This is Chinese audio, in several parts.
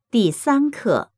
第3课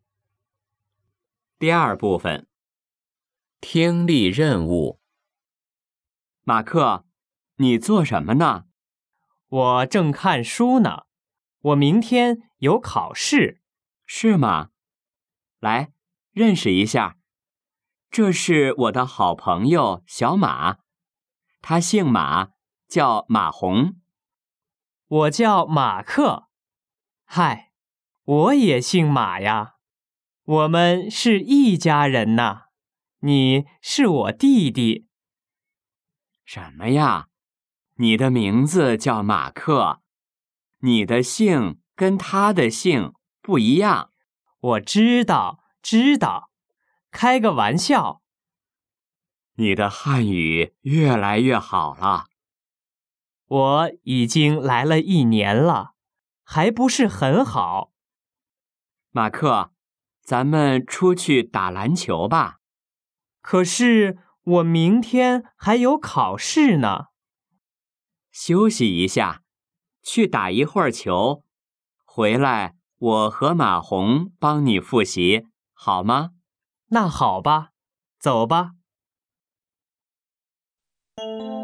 第2部分，听力任务。马克，你做什么呢？ 我正看书呢。我明天有考试。 是吗？来，认识一下，这是我的好朋友小马，他姓马，叫马红。 我叫马克。嗨，我也姓马呀。我们是一家人呐。你是我弟弟。 什么呀？你的名字叫马克，你的姓跟他的姓不一样。 我知道，开个玩笑。 你的汉语越来越好了。 我已经来了1年了，还不是很好。 马克，咱们出去打篮球吧。 可是我明天还有考试呢。 休息一下，去打一会儿球，回来我和马红帮你复习，好吗？ 那好吧，走吧。